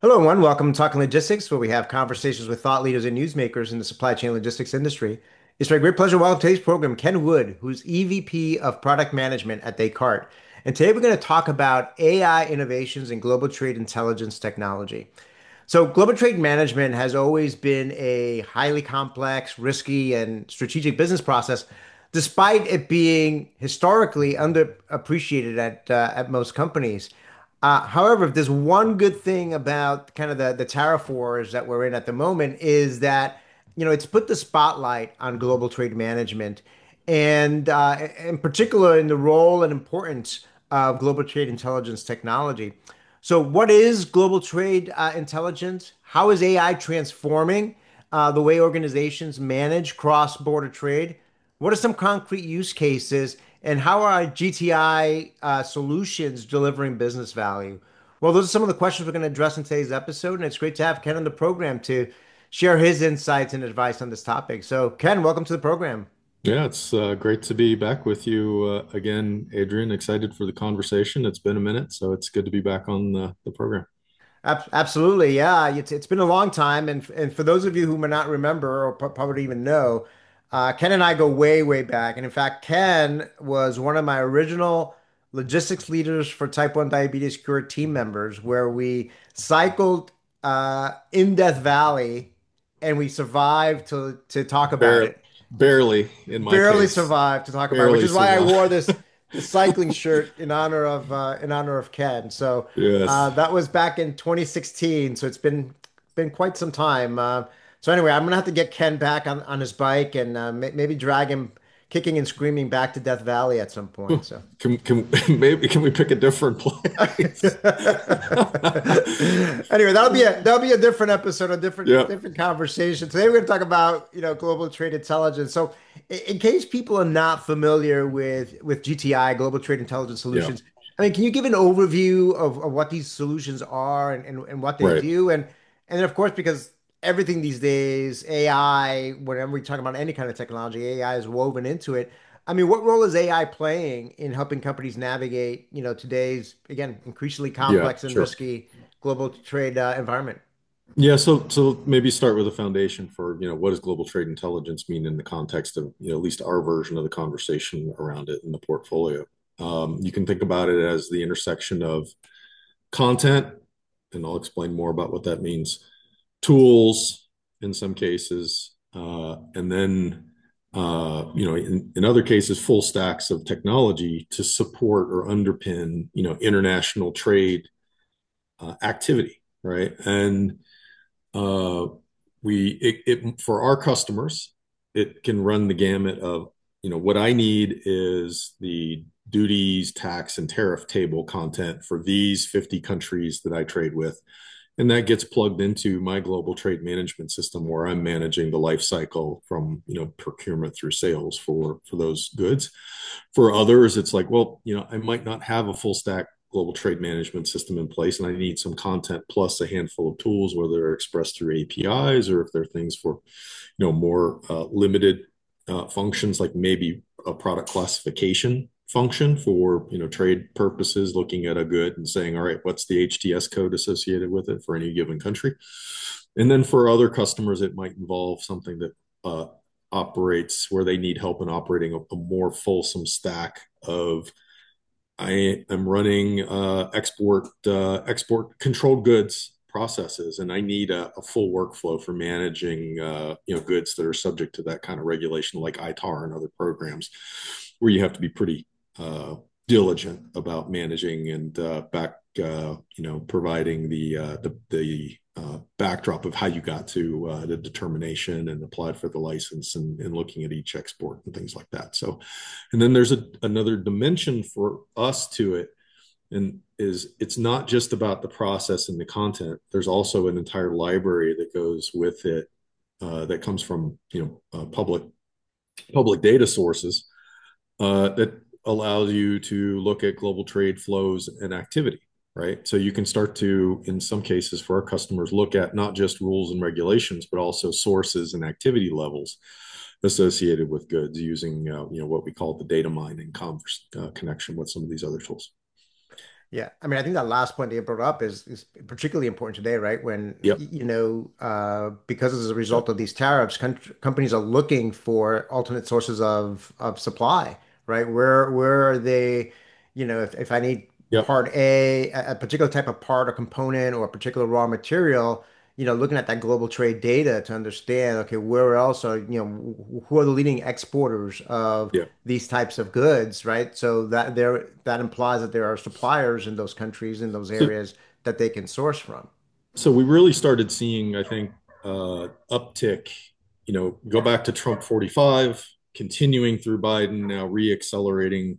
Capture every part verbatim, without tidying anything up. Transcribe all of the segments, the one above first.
Hello, everyone. Welcome to Talking Logistics, where we have conversations with thought leaders and newsmakers in the supply chain logistics industry. It's my great pleasure to welcome to today's program Ken Wood, who's E V P of Product Management at Descartes. And today we're going to talk about A I innovations in global trade intelligence technology. So, global trade management has always been a highly complex, risky, and strategic business process, despite it being historically underappreciated at uh, at most companies. Uh, however, if there's one good thing about kind of the, the tariff wars that we're in at the moment is that, you know, it's put the spotlight on global trade management and uh, in particular in the role and importance of global trade intelligence technology. So, what is global trade uh, intelligence? How is A I transforming uh, the way organizations manage cross-border trade? What are some concrete use cases, and how are G T I uh, solutions delivering business value? Well, those are some of the questions we're going to address in today's episode, and it's great to have Ken on the program to share his insights and advice on this topic. So, Ken, welcome to the program. Yeah, it's uh, great to be back with you uh, again, Adrian. Excited for the conversation. It's been a minute, so it's good to be back on the, the program. Ab- Absolutely, yeah. It's it's been a long time, and and for those of you who may not remember or pro- probably even know, uh, Ken and I go way way back. And in fact, Ken was one of my original logistics leaders for Type one Diabetes Cure team members, where we cycled uh, in Death Valley, and we survived to to talk about Barely, it. barely in my Barely case, survived to talk about it, which barely is why I wore survived. this this cycling shirt in honor of uh, in honor of Ken. So uh, Yes. that was back in twenty sixteen. So it's been been quite some time. Uh, so anyway, I'm gonna have to get Ken back on, on his bike and uh, may- maybe drag him kicking and screaming back to Death Valley at some point. So. Can can maybe can we pick a different place? Anyway, that'll be a that'll be a different episode, a different Yeah, different conversation. Today we're going to talk about, you know, global trade intelligence. So, in, in case people are not familiar with with G T I, Global Trade Intelligence yeah, Solutions, I mean, can you give an overview of, of what these solutions are and, and, and what they right. do? And and then of course, because everything these days, A I, whenever we talk about any kind of technology, A I is woven into it. I mean, what role is A I playing in helping companies navigate, you know, today's, again, increasingly Yeah, complex and sure. risky global trade uh, environment? Yeah, so so maybe start with a foundation for, you know, what does global trade intelligence mean in the context of, you know, at least our version of the conversation around it in the portfolio. Um, you can think about it as the intersection of content, and I'll explain more about what that means, tools in some cases, uh, and then uh, you know, in, in other cases, full stacks of technology to support or underpin, you know, international trade uh, activity, right? And uh, we it, it for our customers, it can run the gamut of, you know, what I need is the duties, tax, and tariff table content for these fifty countries that I trade with. And that gets plugged into my global trade management system where I'm managing the life cycle from, you know, procurement through sales for for those goods. For others, it's like, well, you know, I might not have a full stack global trade management system in place, and I need some content plus a handful of tools, whether they're expressed through A P Is or if they're things for, you know, more uh, limited uh, functions, like maybe a product classification function for, you know, trade purposes, looking at a good and saying, all right, what's the H T S code associated with it for any given country. And then for other customers, it might involve something that uh, operates where they need help in operating a, a more fulsome stack of, I am running uh, export uh, export controlled goods processes, and I need a, a full workflow for managing uh, you know, goods that are subject to that kind of regulation, like I T A R and other programs, where you have to be pretty uh, diligent about managing and uh, back uh, you know, providing the uh, the, the uh, backdrop of how you got to uh, the determination and applied for the license, and, and looking at each export and things like that. So, and then there's a, another dimension for us to it, and is it's not just about the process and the content. There's also an entire library that goes with it, uh, that comes from, you know, uh, public public data sources, uh, that allows you to look at global trade flows and activity, right? So you can start to, in some cases for our customers, look at not just rules and regulations, but also sources and activity levels associated with goods using, uh, you know, what we call the data mining converse, uh, connection with some of these other tools. Yeah, I mean, I think that last point that you brought up is is particularly important today, right? When Yep. y- you know, uh, because as a Yep. result of these tariffs, com companies are looking for alternate sources of of supply, right? Where where are they? You know, if if I need Yep. part A, a a particular type of part or component or a particular raw material, you know, looking at that global trade data to understand, okay, where else are, you know, wh- who are the leading exporters of Yep. these types of goods, right? So that there that implies that there are suppliers in those countries, in those So, areas that they can source from. so we really started seeing, I think, uh, uptick, you know, go back to Trump forty-five, continuing through Biden, now re-accelerating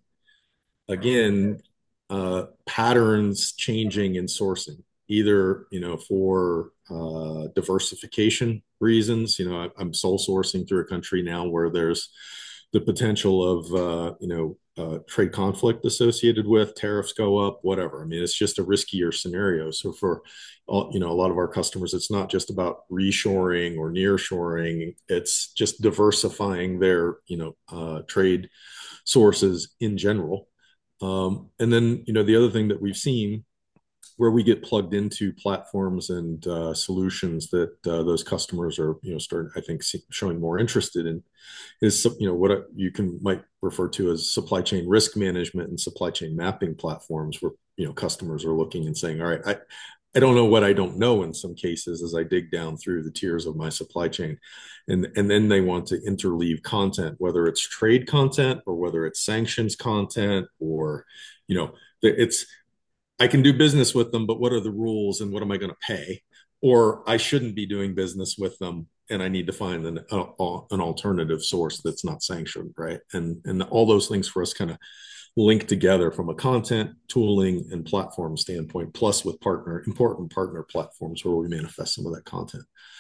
again, uh, patterns changing in sourcing, either, you know, for uh, diversification reasons. You know, I, I'm sole sourcing through a country now where there's the potential of, uh, you know, uh, trade conflict associated with tariffs go up, whatever. I mean, it's just a riskier scenario. So for, all, you know, a lot of our customers, it's not just about reshoring or nearshoring. It's just diversifying their, you know, uh, trade sources in general. Um, and then, you know, the other thing that we've seen where we get plugged into platforms and uh, solutions that uh, those customers are, you know, starting, I think, see, showing more interested in is, you know, what you can might refer to as supply chain risk management and supply chain mapping platforms, where, you know, customers are looking and saying, all right, I, I don't know what I don't know in some cases as I dig down through the tiers of my supply chain. And, and then they want to interleave content, whether it's trade content or whether it's sanctions content, or, you know, it's, I can do business with them, but what are the rules and what am I going to pay? Or I shouldn't be doing business with them and I need to find an, uh, an alternative source that's not sanctioned, right? And, and all those things for us kind of link together from a content, tooling, and platform standpoint, plus with partner, important partner platforms where we manifest some of that content.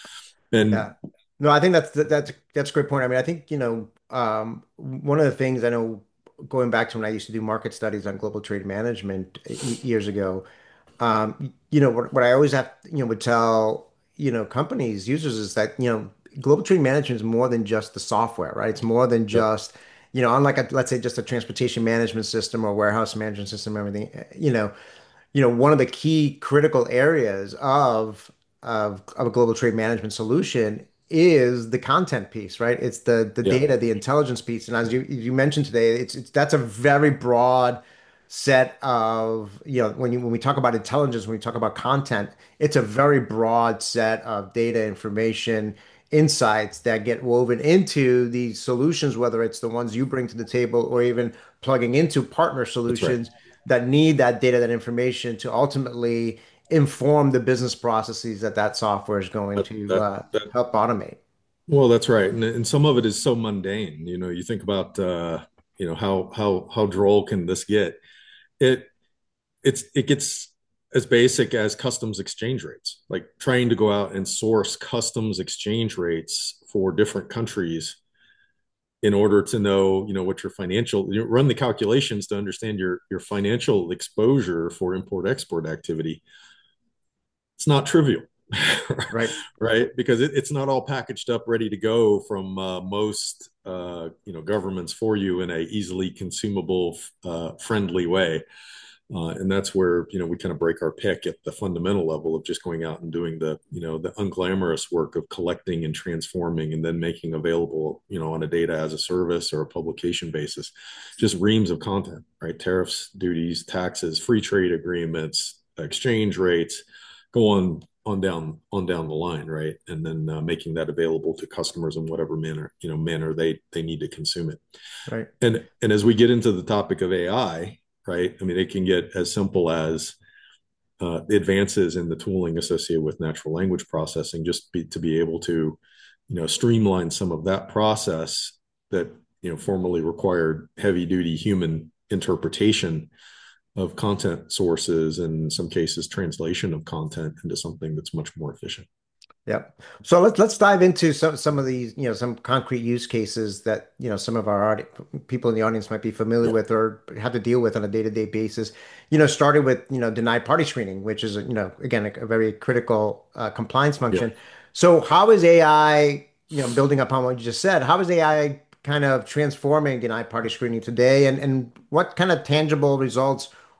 And Yeah. No, I think that's that's that's a great point. I mean, I think, you know, um, one of the things I know going back to when I used to do market studies on global trade management y- years ago, um, you know, what, what I always have, you know, would tell, you know, companies, users is that, you know, global trade management is more than just the software, right? It's more than yep, just, you know, unlike a, let's say just a transportation management system or warehouse management system, everything, eh, you know, you know, one of the key critical areas of of, of a global trade management solution is the content piece, right? It's the the yeah, data, the intelligence piece. And as you you mentioned today, it's it's that's a very broad set of, you know, when you when we talk about intelligence, when we talk about content, it's a very broad set of data, information, insights that get woven into these solutions, whether it's the ones you bring to the table or even plugging into partner that's right. solutions that need that data, that information to ultimately inform the business processes that that software is going That, to that, uh, that, help automate. well, that's right. And, and some of it is so mundane. You know, you think about, uh, you know, how, how, how droll can this get? It, it's it gets as basic as customs exchange rates, like trying to go out and source customs exchange rates for different countries in order to know, you know, what your financial, you run the calculations to understand your your financial exposure for import export activity. It's not trivial. Right. Right, because it, it's not all packaged up ready to go from uh, most uh, you know, governments for you in a easily consumable uh, friendly way. Uh, and that's where, you know, we kind of break our pick at the fundamental level of just going out and doing the, you know, the unglamorous work of collecting and transforming and then making available, you know, on a data as a service or a publication basis, just reams of content, right? Tariffs, duties, taxes, free trade agreements, exchange rates, go on on down on down the line, right? And then uh, making that available to customers in whatever manner, you know, manner they they need to consume it. Right. And and as we get into the topic of A I, right? I mean, it can get as simple as uh, advances in the tooling associated with natural language processing, just be, to be able to, you know, streamline some of that process that, you know, formerly required heavy duty human interpretation of content sources and in some cases translation of content into something that's much more efficient. Yep. So let's let's dive into some some of these, you know, some concrete use cases that, you know, some of our audi people in the audience might be familiar Yeah, with or have to deal with on a day-to-day basis. You know, started with, you know, denied party screening, which is, you know, again, a, a very critical uh, compliance yeah. function. So how is A I, you know, building upon what you just said, how is A I kind of transforming denied party screening today, and and what kind of tangible results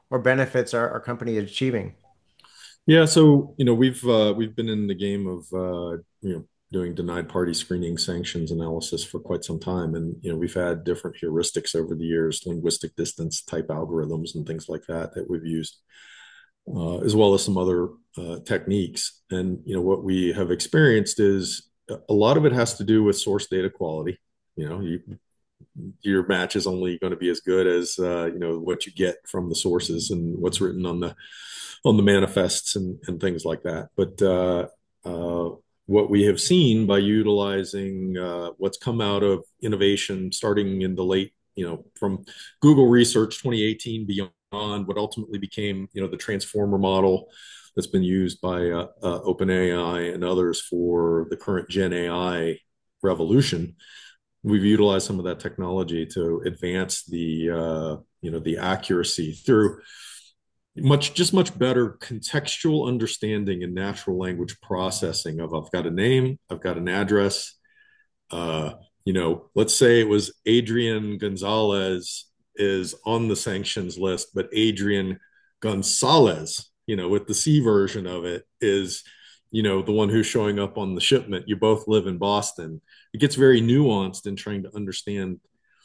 or benefits our, our company is achieving? Yeah, so you know we've uh, we've been in the game of uh, you know doing denied party screening sanctions analysis for quite some time, and you know we've had different heuristics over the years, linguistic distance type algorithms and things like that that we've used, uh, as well as some other uh, techniques. And you know what we have experienced is a lot of it has to do with source data quality. You know, you, your match is only going to be as good as uh, you know what you get from the sources and what's written on the on the manifests and, and things like that. But uh, uh, what we have seen by utilizing uh, what's come out of innovation starting in the late, you know, from Google research twenty eighteen beyond, what ultimately became, you know, the transformer model that's been used by uh, uh, OpenAI and others for the current Gen A I revolution. We've utilized some of that technology to advance the uh, you know the accuracy through much just much better contextual understanding and natural language processing of I've got a name, I've got an address. Uh, you know, let's say it was Adrian Gonzalez is on the sanctions list, but Adrian Gonzalez, you know, with the C version of it is, you know, the one who's showing up on the shipment. You both live in Boston. It gets very nuanced in trying to understand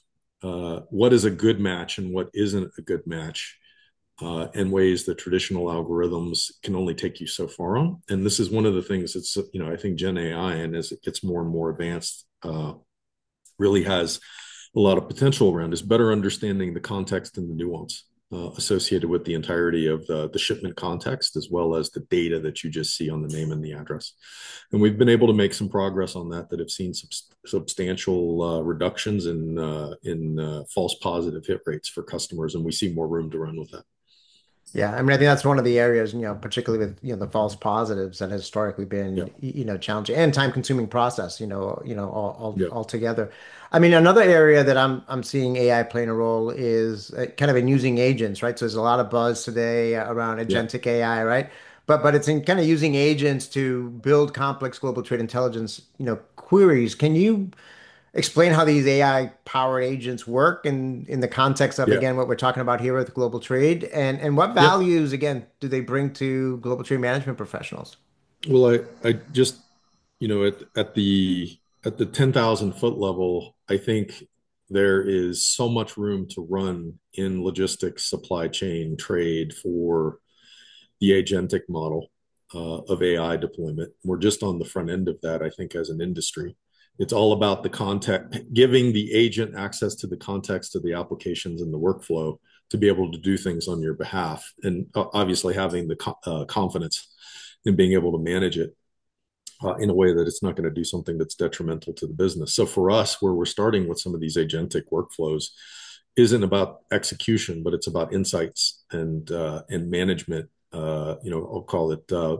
uh, what is a good match and what isn't a good match, uh, in ways that traditional algorithms can only take you so far on. And this is one of the things that's, you know, I think Gen A I, and as it gets more and more advanced, uh, really has a lot of potential around is better understanding the context and the nuance uh, associated with the entirety of the, the shipment context, as well as the data that you just see on the name and the address. And we've been able to make some progress on that that have seen sub- substantial uh, reductions in uh, in uh, false positive hit rates for customers, and we see more room to run with that. Yeah, I mean, I think that's one of the areas, you know, particularly with, you know, the false positives that has historically been, Yeah, y- you know, challenging and time-consuming process, you know, you know, all, all yeah, altogether. I mean, another area that I'm I'm seeing A I playing a role is uh, kind of in using agents, right? So there's a lot of buzz today around yeah, agentic A I, right? But but it's in kind of using agents to build complex global trade intelligence, you know, queries. Can you explain how these A I-powered agents work in in the context of, yeah, again, what we're talking about here with global trade, and and what yeah. values, again, do they bring to global trade management professionals? Well, I, I just, you know, at, at the at the ten thousand foot level, I think there is so much room to run in logistics, supply chain, trade for the agentic model uh, of A I deployment. We're just on the front end of that, I think, as an industry. It's all about the context, giving the agent access to the context of the applications and the workflow to be able to do things on your behalf, and uh, obviously having the co- uh, confidence in being able to manage it uh, in a way that it's not going to do something that's detrimental to the business. So for us, where we're starting with some of these agentic workflows, isn't about execution, but it's about insights and uh, and management. Uh, you know, I'll call it uh,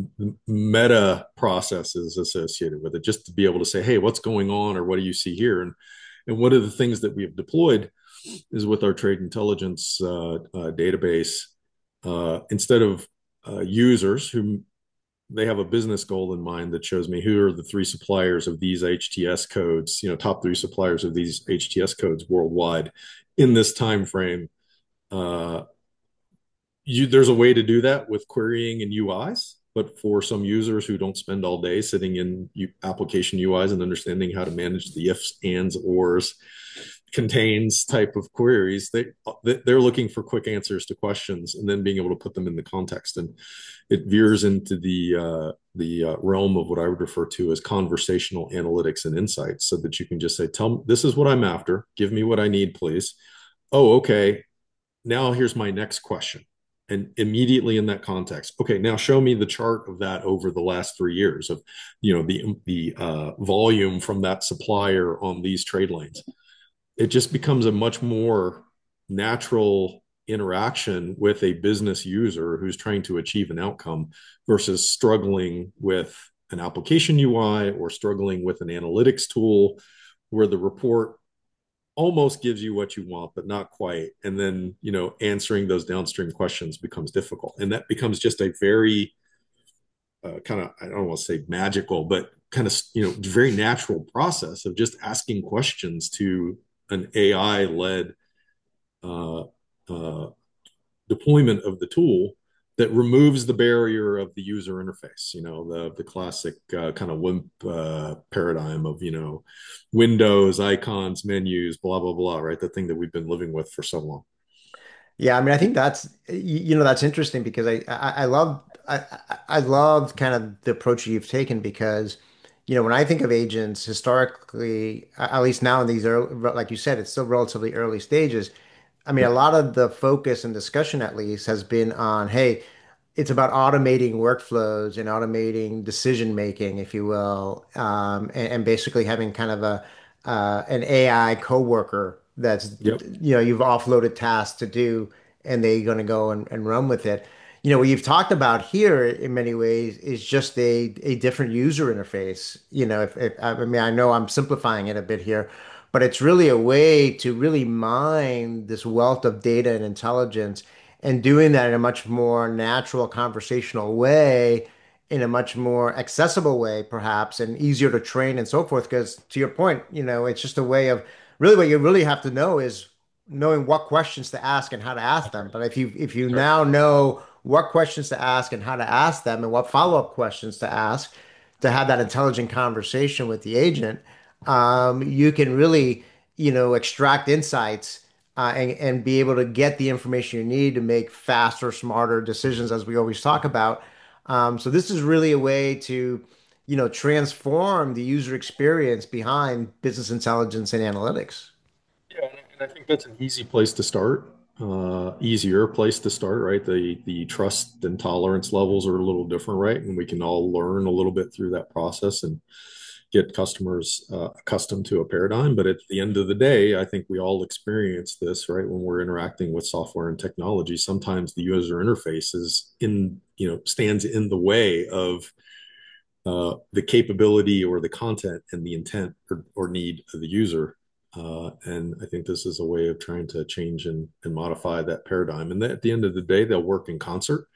meta processes associated with it, just to be able to say, "Hey, what's going on?" or "What do you see here?" and and one of the things that we have deployed is with our trade intelligence uh, uh, database. Uh, instead of uh, users who they have a business goal in mind that shows me who are the three suppliers of these H T S codes, you know, top three suppliers of these H T S codes worldwide in this time frame. Uh, you, there's a way to do that with querying and U Is, but for some users who don't spend all day sitting in application U Is and understanding how to manage the ifs, ands, ors, contains type of queries, they they're looking for quick answers to questions and then being able to put them in the context. And it veers into the uh, the uh, realm of what I would refer to as conversational analytics and insights, so that you can just say, "Tell me, this is what I'm after. Give me what I need, please." Oh, okay. Now here's my next question. And immediately in that context, okay, now show me the chart of that over the last three years of, you know, the the uh, volume from that supplier on these trade lanes. It just becomes a much more natural interaction with a business user who's trying to achieve an outcome versus struggling with an application U I or struggling with an analytics tool where the report almost gives you what you want, but not quite. And then, you know, answering those downstream questions becomes difficult. And that becomes just a very uh, kind of, I don't want to say magical, but kind of, you know, very natural process of just asking questions to an A I led uh, uh, deployment of the tool that removes the barrier of the user interface. You know, the the classic uh, kind of WIMP uh, paradigm of, you know, windows, icons, menus, blah blah blah. Right, the thing that we've been living with for so long. Yeah, I mean, I think that's y- you know that's interesting because I I, I love I I I love kind of the approach you've taken because you know when I think of agents historically, a- at least now in these early, like you said, it's still relatively early stages. I mean, a Yep. lot of the focus and discussion at least has been on, hey, it's about automating workflows and automating decision making, if you will, um, and, and basically having kind of a uh, an A I coworker that's Yep. you know you've offloaded tasks to do, and they're going to go and, and run with it. You know, what you've talked about here in many ways is just a a different user interface. You know, if, if I mean, I know I'm simplifying it a bit here, but it's really a way to really mine this wealth of data and intelligence and doing that in a much more natural conversational way, in a much more accessible way, perhaps, and easier to train and so forth. Because to your point, you know, it's just a way of really what you really have to know is knowing what questions to ask and how to ask That's them. right. But if you if you That's right. now know what questions to ask and how to ask them and what follow-up questions to ask to have that intelligent conversation with the agent, um, you can really, you know, extract insights uh, and, and be able to get the information you need to make faster, smarter decisions, as we always talk about. Um, so this is really a way to, you know, transform the user experience behind business intelligence and analytics. Yeah, and I, and I think that's an easy place to start. Uh, easier place to start, right? The the trust and tolerance levels are a little different, right? And we can all learn a little bit through that process and get customers uh, accustomed to a paradigm. But at the end of the day, I think we all experience this, right? When we're interacting with software and technology, sometimes the user interface is in, you know, stands in the way of uh, the capability or the content and the intent or, or need of the user. Uh, and I think this is a way of trying to change and, and modify that paradigm. And at the end of the day, they'll work in concert,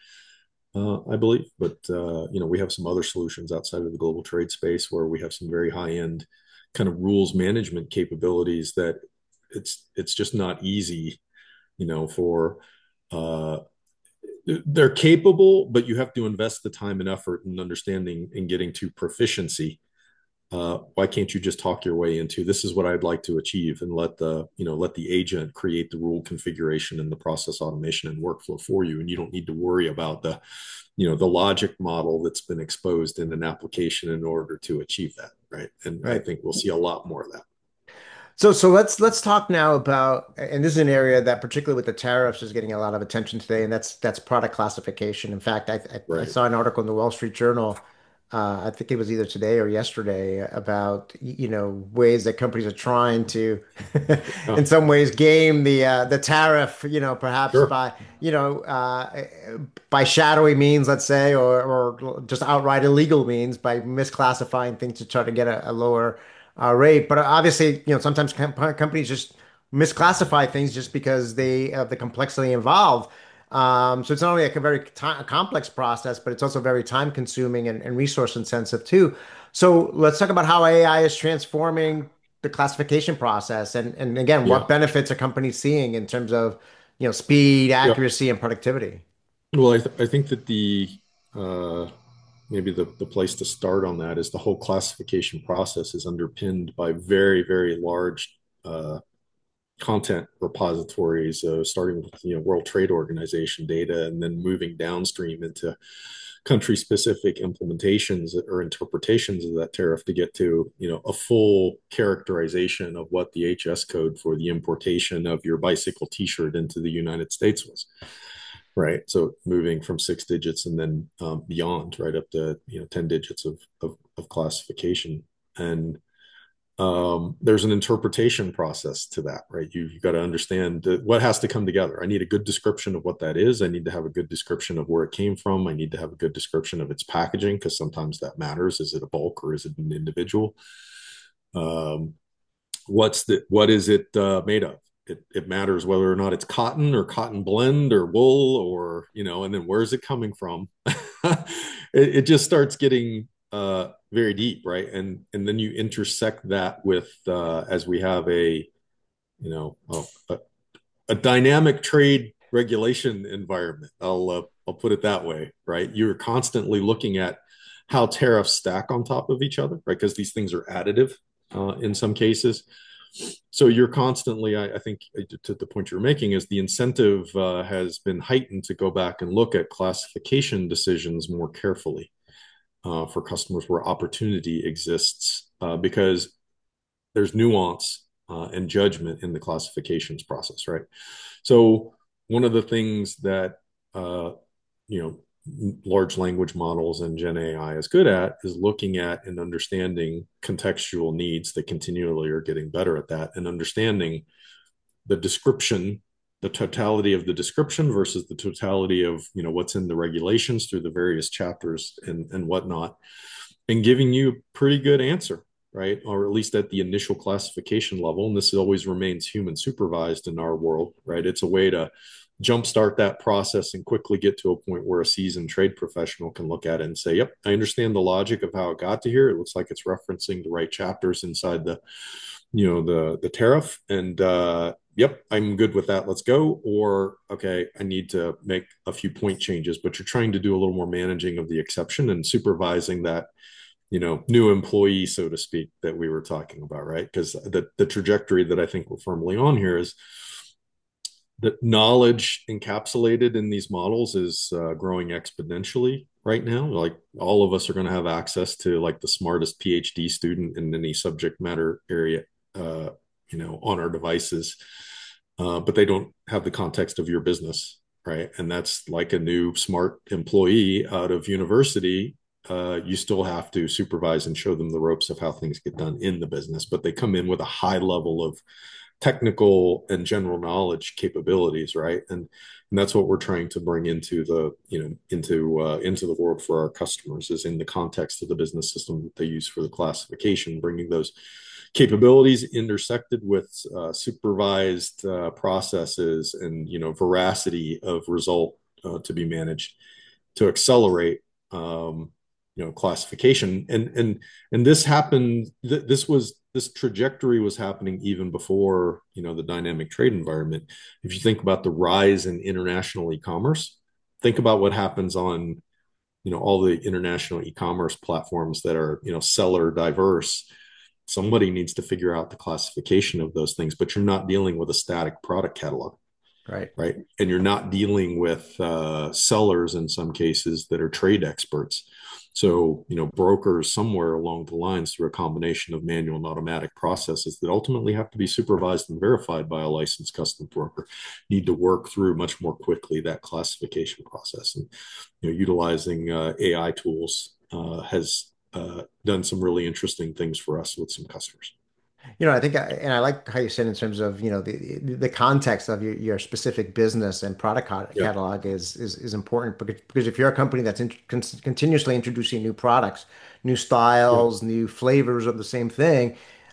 uh, I believe. But uh, you know, we have some other solutions outside of the global trade space where we have some very high end kind of rules management capabilities that it's it's just not easy, you know, for uh, they're capable, but you have to invest the time and effort in understanding and getting to proficiency. Uh, why can't you just talk your way into this is what I'd like to achieve and let the you know let the agent create the rule configuration and the process automation and workflow for you, and you don't need to worry about the you know the logic model that's been exposed in an application in order to achieve that, right? And I Right. think we'll see a lot more of that. So, so let's let's talk now about, and this is an area that, particularly with the tariffs, is getting a lot of attention today, and that's that's product classification. In fact, I I, I Right. saw an article in the Wall Street Journal, uh, I think it was either today or yesterday, about y- you know ways that companies are trying to, Yeah. in some ways, game the uh, the tariff, you know, perhaps Sure. by you know uh, by shadowy means, let's say, or or just outright illegal means by misclassifying things to try to get a, a lower uh, rate. But obviously, you know, sometimes com companies just misclassify things just because they have the complexity involved. Um, so it's not only like a very ti complex process, but it's also very time consuming and, and resource intensive too. So let's talk about how A I is transforming the classification process, and and again, what Yeah. benefits are companies seeing in terms of, you know, speed, Yeah. accuracy, and productivity? Well, I, th- I think that the uh, maybe the, the place to start on that is the whole classification process is underpinned by very, very large uh, content repositories, uh, starting with you know World Trade Organization data, and then moving downstream into country-specific implementations or interpretations of that tariff to get to you know a full characterization of what the H S code for the importation of your bicycle T-shirt into the United States was. Right. So moving from six digits and then um, beyond, right up to you know ten digits of of, of classification. And um, there's an interpretation process to that, right? You you got to understand what has to come together. I need a good description of what that is. I need to have a good description of where it came from. I need to have a good description of its packaging because sometimes that matters. Is it a bulk or is it an individual? Um, what's the what is it uh, made of? It, it matters whether or not it's cotton or cotton blend or wool or you know, and then where's it coming from? it, it just starts getting uh, very deep, right? And and then you intersect that with uh, as we have a you know a, a, a dynamic trade regulation environment. I'll uh, I'll put it that way, right? You're constantly looking at how tariffs stack on top of each other, right? Because these things are additive uh, in some cases. So you're constantly, I, I think, uh, to the point you're making, is the incentive uh, has been heightened to go back and look at classification decisions more carefully uh, for customers where opportunity exists, uh, because there's nuance uh, and judgment in the classifications process, right? So one of the things that uh, you know large language models and Gen A I is good at is looking at and understanding contextual needs that continually are getting better at that, and understanding the description, the totality of the description versus the totality of you know what's in the regulations through the various chapters and and whatnot, and giving you a pretty good answer, right? Or at least at the initial classification level. And this always remains human supervised in our world, right? It's a way to jumpstart that process and quickly get to a point where a seasoned trade professional can look at it and say, yep, I understand the logic of how it got to here. It looks like it's referencing the right chapters inside the, you know, the, the tariff. And, uh, yep, I'm good with that. Let's go. Or, okay, I need to make a few point changes, but you're trying to do a little more managing of the exception and supervising that, you know, new employee, so to speak, that we were talking about, right? Because the, the trajectory that I think we're firmly on here is that knowledge encapsulated in these models is uh, growing exponentially right now. Like all of us are going to have access to like the smartest PhD student in any subject matter area, uh, you know, on our devices, uh, but they don't have the context of your business, right? And that's like a new smart employee out of university. Uh, you still have to supervise and show them the ropes of how things get done in the business, but they come in with a high level of technical and general knowledge capabilities, right? And and that's what we're trying to bring into the you know into uh, into the world for our customers, is in the context of the business system that they use for the classification, bringing those capabilities intersected with uh, supervised uh, processes and you know veracity of result uh, to be managed to accelerate um, you know classification. And and and this happened th- this was this trajectory was happening even before you know the dynamic trade environment. If you think about the rise in international e-commerce, think about what happens on you know all the international e-commerce platforms that are you know seller diverse. Somebody needs to figure out the classification of those things, but you're not dealing with a static product catalog, Right. right? And you're not dealing with uh, sellers in some cases that are trade experts. So, you know, brokers somewhere along the lines through a combination of manual and automatic processes that ultimately have to be supervised and verified by a licensed custom broker need to work through much more quickly that classification process. And, you know, utilizing uh, A I tools uh, has uh, done some really interesting things for us with some customers. You know, I think, I, and I like how you said in terms of, you know, the the context of your, your specific business and product ca- Yeah. catalog is is is important because because if you're a company that's in, con continuously introducing new products, new Yeah. styles, new flavors of the same thing,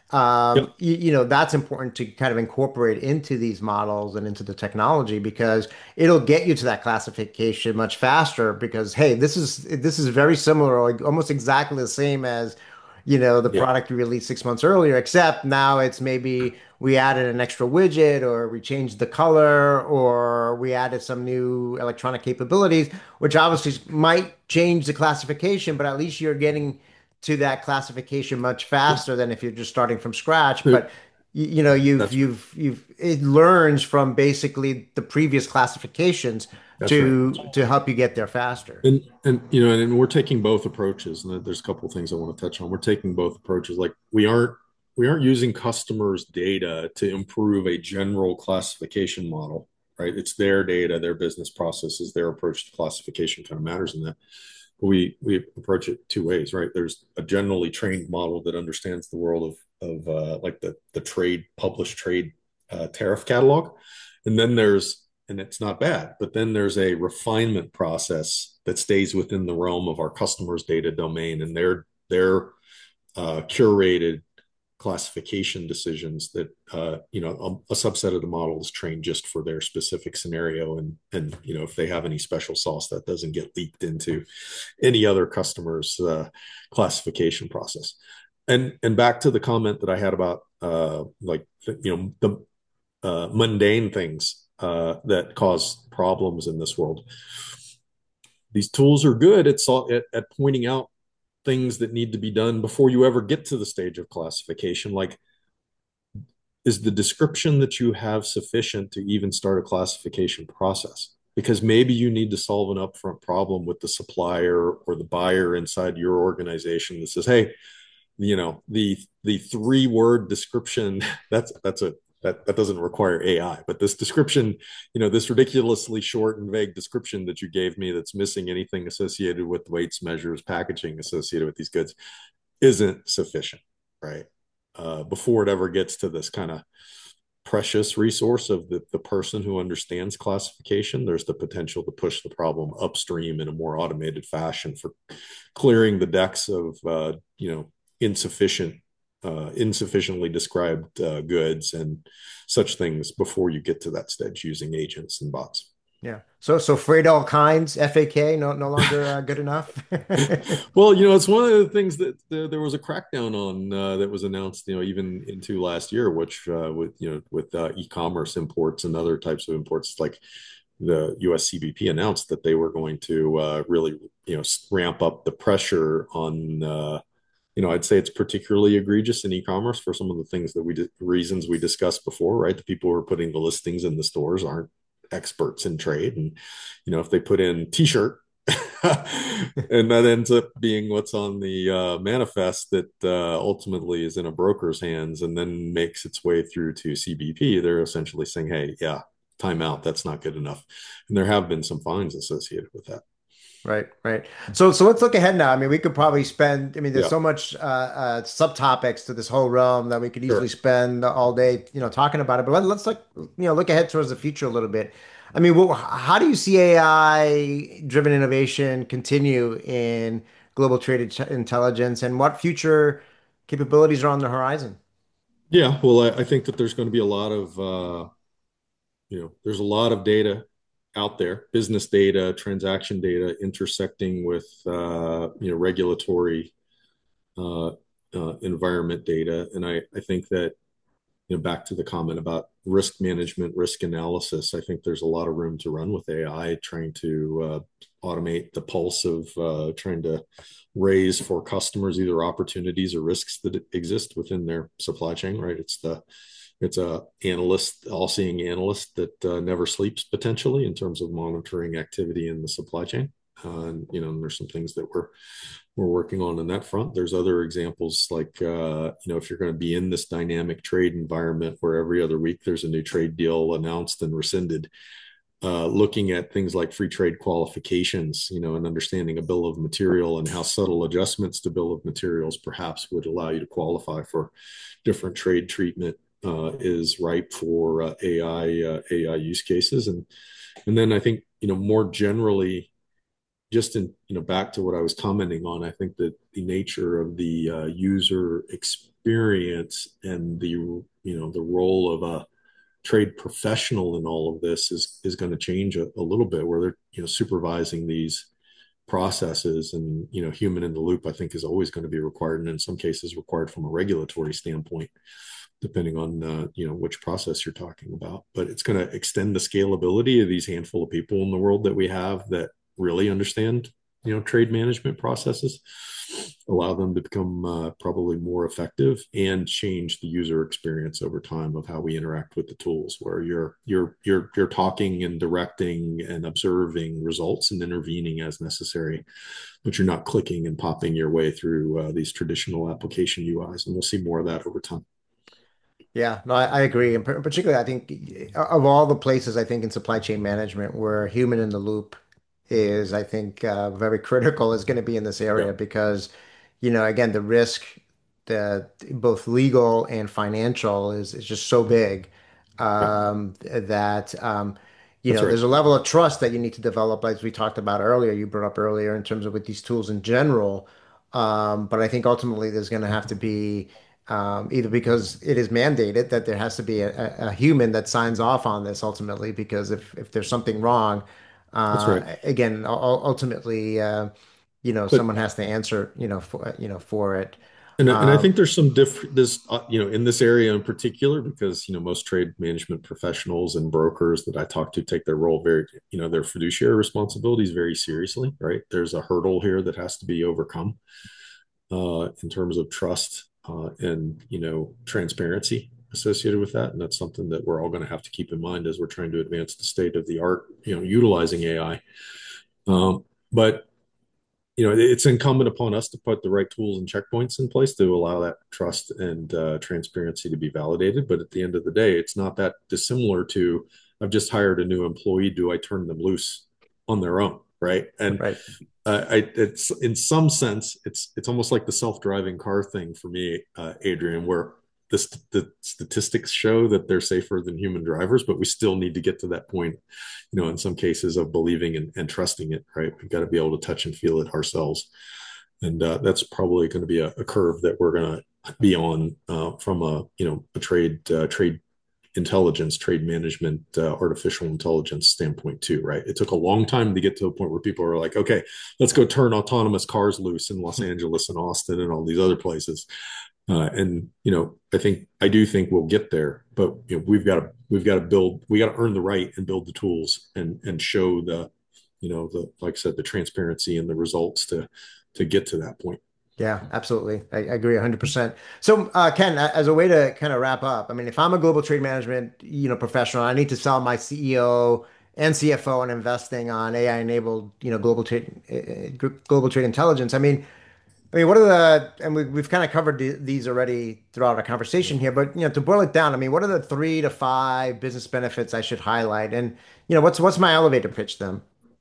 um, Yep. you, you know, that's important to kind of incorporate into these models and into the technology because it'll get you to that classification much faster because, hey, this is this is very similar or almost exactly the same as you know, the Yeah. product we released six months earlier, except now it's maybe we added an extra widget or we changed the color or we added some new electronic capabilities, which obviously might change the classification, but at least you're getting to that classification much faster than if you're just starting from scratch. Yeah. But you, you know, you've That's right. you've you've it learns from basically the previous classifications That's right. to to help you get there faster. And and you know, and we're taking both approaches. And there's a couple of things I want to touch on. We're taking both approaches. Like we aren't we aren't using customers' data to improve a general classification model, right? It's their data, their business processes, their approach to classification kind of matters in that. But we we approach it two ways, right? There's a generally trained model that understands the world of of uh, like the the trade published trade uh, tariff catalog, and then there's and it's not bad. But then there's a refinement process that stays within the realm of our customers' data domain and their their uh, curated classification decisions that uh, you know a, a subset of the model is trained just for their specific scenario, and and you know if they have any special sauce that doesn't get leaked into any other customer's uh, classification process. And and back to the comment that I had about uh, like you know the uh, mundane things uh, that cause problems in this world. These tools are good at, at, at pointing out things that need to be done before you ever get to the stage of classification. Like, is the description that you have sufficient to even start a classification process? Because maybe you need to solve an upfront problem with the supplier or the buyer inside your organization that says, hey, you know, the the three word description, that's that's a that, that doesn't require A I, but this description, you know, this ridiculously short and vague description that you gave me that's missing anything associated with weights, measures, packaging associated with these goods isn't sufficient, right? Uh, before it ever gets to this kind of precious resource of the, the person who understands classification, there's the potential to push the problem upstream in a more automated fashion for clearing the decks of, uh, you know, insufficient, uh, insufficiently described uh, goods and such things before you get to that stage using agents and bots. Yeah. So so afraid all kinds, F A K, no no longer uh, good enough. Well, you know, it's one of the things that uh, there was a crackdown on uh, that was announced, you know, even into last year, which uh, with you know with uh, e-commerce imports and other types of imports, like the U S C B P announced that they were going to uh, really, you know, ramp up the pressure on. Uh, you know, I'd say it's particularly egregious in e-commerce for some of the things that we did, reasons we discussed before, right? The people who are putting the listings in the stores aren't experts in trade, and you know, if they put in T-shirt and that ends up being what's on the uh, manifest that uh, ultimately is in a broker's hands and then makes its way through to C B P, they're essentially saying, hey, yeah, time out. That's not good enough. And there have been some fines associated with that. Right, right. So, so let's look ahead now. I mean, we could probably spend, I mean, there's Yeah, so much uh, uh, subtopics to this whole realm that we could easily sure. spend all day, you know, talking about it. But let, let's like, you know, look ahead towards the future a little bit. I mean, wh- how do you see A I-driven innovation continue in global trade int- intelligence, and what future capabilities are on the horizon? Yeah, well, I, I think that there's going to be a lot of, uh, you know, there's a lot of data out there, business data, transaction data intersecting with, uh, you know, regulatory uh, uh, environment data. And I, I think that, you know, back to the comment about risk management, risk analysis, I think there's a lot of room to run with A I, trying to uh, automate the pulse of uh, trying to raise for customers either opportunities or risks that exist within their supply chain, right? It's the it's a analyst, all-seeing analyst that uh, never sleeps potentially in terms of monitoring activity in the supply chain. Uh, and you know, and there's some things that we're we're working on in that front. There's other examples like uh, you know, if you're going to be in this dynamic trade environment where every other week there's a new trade deal announced and rescinded, uh, looking at things like free trade qualifications, you know, and understanding a bill of material and how subtle adjustments to bill of materials perhaps would allow you to qualify for different trade treatment uh, is ripe for uh, A I uh, A I use cases, and and then I think, you know, more generally, just in, you know, back to what I was commenting on, I think that the nature of the uh, user experience and the, you know, the role of a trade professional in all of this is is going to change a, a little bit, where they're, you know, supervising these processes, and you know, human in the loop I think is always going to be required, and in some cases required from a regulatory standpoint, depending on uh, you know, which process you're talking about. But it's going to extend the scalability of these handful of people in the world that we have that really understand, you know, trade management processes, allow them to become uh, probably more effective and change the user experience over time of how we interact with the tools, where you're you're you're you're talking and directing and observing results and intervening as necessary, but you're not clicking and popping your way through uh, these traditional application U Is, and we'll see more of that over time. Yeah, no, I, I agree. And par- particularly, I think of all the places, I think in supply chain management where human in the loop is, I think, uh, very critical is going to be in this Yeah, area because, you know, again, the risk, the both legal and financial is is just so big yeah, um, that um, you that's know, right. there's a level of trust that you need to develop, as we talked about earlier, you brought up earlier in terms of with these tools in general. Um, but I think ultimately there's going to have to be um, either because it is mandated that there has to be a, a, a human that signs off on this ultimately, because if if there's something wrong, That's right. uh, again, u- ultimately, uh, you know, But someone has to answer, you know, for you know for it. And, and I think there's some different this uh, you know in this area in particular because you know most trade management professionals and brokers that I talk to take their role very you know their fiduciary responsibilities very seriously, right? There's a hurdle here that has to be overcome uh, in terms of trust uh, and you know transparency associated with that, and that's something that we're all going to have to keep in mind as we're trying to advance the state of the art, you know, utilizing A I. Um, but you know, it's incumbent upon us to put the right tools and checkpoints in place to allow that trust and uh, transparency to be validated. But at the end of the day, it's not that dissimilar to I've just hired a new employee. Do I turn them loose on their own? Right. And Right. uh, I, it's in some sense, it's it's almost like the self-driving car thing for me, uh, Adrian, where the, st- the statistics show that they're safer than human drivers, but we still need to get to that point, you know, in some cases of believing and, and trusting it, right? We've got to be able to touch and feel it ourselves. And uh, that's probably going to be a, a curve that we're going to be on uh, from a, you know, a trade uh, trade intelligence, trade management, uh, artificial intelligence standpoint too, right? It took a long time to get to a point where people are like, okay, let's go turn autonomous cars loose in Los Angeles and Austin and all these other places. Uh, and you know, I think I do think we'll get there, but you know, we've got to we've got to build, we got to earn the right and build the tools and and show the, you know, the like I said, the transparency and the results to to get to that point. Yeah, absolutely. I, I agree one hundred percent. So, uh, Ken, a- as a way to kind of wrap up, I mean, if I'm a global trade management, you know, professional, I need to sell my C E O and C F O and investing on A I-enabled, you know, global trade, uh, global trade intelligence. I mean, I mean, what are the, and we, we've kind of covered the, these already throughout our conversation here, but, you know, to boil it down, I mean, what are the three to five business benefits I should highlight? And, you know, what's, what's my elevator pitch then?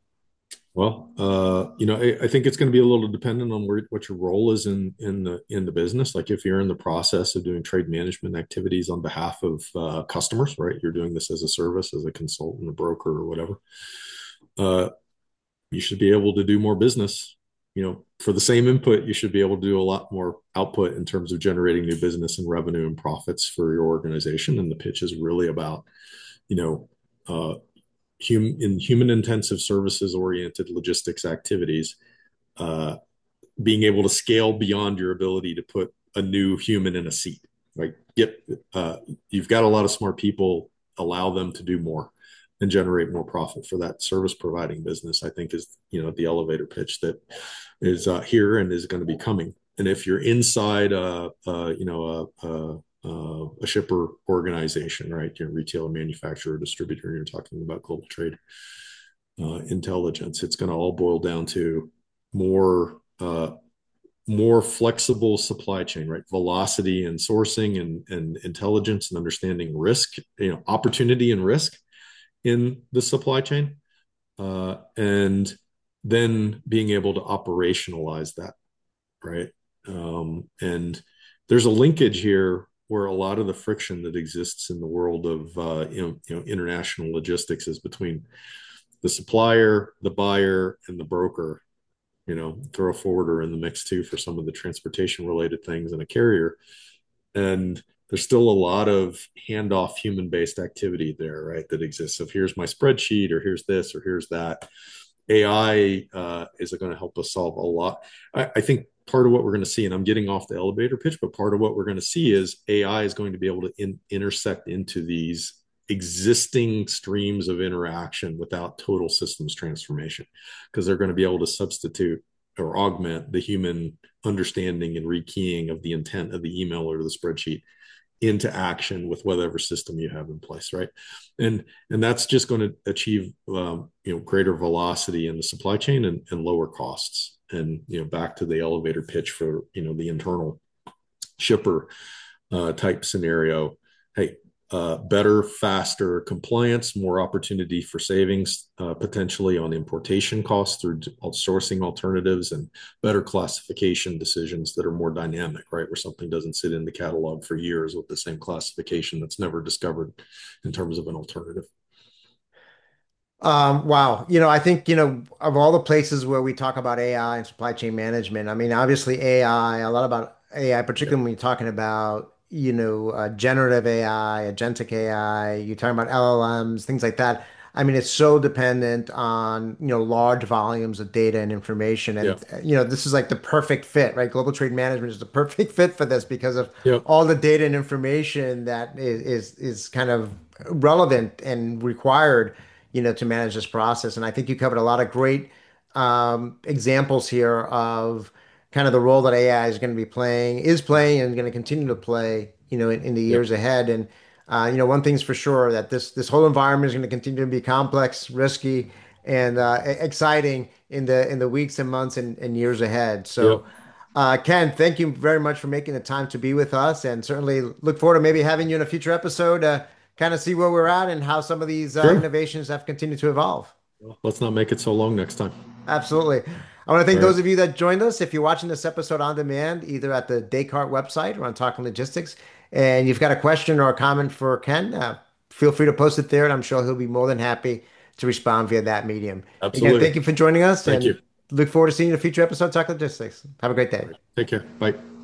Well, uh, you know, I, I think it's going to be a little dependent on where, what your role is in in the in the business. Like if you're in the process of doing trade management activities on behalf of uh, customers, right? You're doing this as a service, as a consultant, a broker, or whatever. Uh, you should be able to do more business. You know, for the same input, you should be able to do a lot more output in terms of generating new business and revenue and profits for your organization. And the pitch is really about, you know, uh, hum- in human intensive services oriented logistics activities, uh, being able to scale beyond your ability to put a new human in a seat. Like, get uh, you've got a lot of smart people, allow them to do more and generate more profit for that service providing business. I think is you know the elevator pitch that is uh, here and is going to be coming. And if you're inside, uh, uh, you know, a, a, uh, a shipper organization, right? You're a retailer, manufacturer, distributor. You're talking about global trade uh, intelligence. It's going to all boil down to more uh, more flexible supply chain, right? Velocity and sourcing and, and intelligence and understanding risk, you know, opportunity and risk in the supply chain. Uh, and then being able to operationalize that, right? Um, and there's a linkage here where a lot of the friction that exists in the world of uh, you know, you know international logistics is between the supplier, the buyer, and the broker. You know, throw a forwarder in the mix too for some of the transportation related things and a carrier. And there's still a lot of handoff human based activity there, right? That exists. So here's my spreadsheet, or here's this, or here's that. A I uh, is going to help us solve a lot. I, I think part of what we're going to see, and I'm getting off the elevator pitch, but part of what we're going to see is A I is going to be able to in, intersect into these existing streams of interaction without total systems transformation, because they're going to be able to substitute or augment the human understanding and rekeying of the intent of the email or the spreadsheet into action with whatever system you have in place, right? And and that's just going to achieve um, you know greater velocity in the supply chain and, and lower costs. And you know back to the elevator pitch for you know the internal shipper uh, type scenario. Hey, uh, better, faster compliance, more opportunity for savings uh, potentially on importation costs through sourcing alternatives, and better classification decisions that are more dynamic, right? Where something doesn't sit in the catalog for years with the same classification that's never discovered in terms of an alternative. Um, wow. You know, I think, you know, of all the places where we talk about A I and supply chain management, I mean, obviously A I, a lot about A I, Yeah. particularly when you're talking about, you know, uh, generative A I, agentic A I, you're talking about L L Ms, things like that. I mean, it's so dependent on, you know, large volumes of data and information. Yeah. And, uh, you know, this is like the perfect fit, right? Global trade management is the perfect fit for this because of Yep. all the data and information that is is, is kind of relevant and required, you know, to manage this process. And I think you covered a lot of great um, examples here of kind of the role that A I is going to be playing, is playing, and going to continue to play, you know, in, in the Yep. years ahead. And uh, you know, one thing's for sure that this this whole environment is going to continue to be complex, risky, and uh, e- exciting in the in the weeks and months and, and years ahead. So, Yep. uh, Ken, thank you very much for making the time to be with us, and certainly look forward to maybe having you in a future episode to kind of see where we're at and how some of these uh, Sure. innovations have continued to evolve. Well, let's not make it so long next time. Absolutely. I want to thank All right. those of you that joined us. If you're watching this episode on demand, either at the Descartes website or on Talking Logistics, and you've got a question or a comment for Ken, uh, feel free to post it there, and I'm sure he'll be more than happy to respond via that medium. Again, thank Absolutely. you for joining us, Thank and you. look forward to seeing you in a future episode of Talking Logistics. Have a great All day. right. Take care. Bye.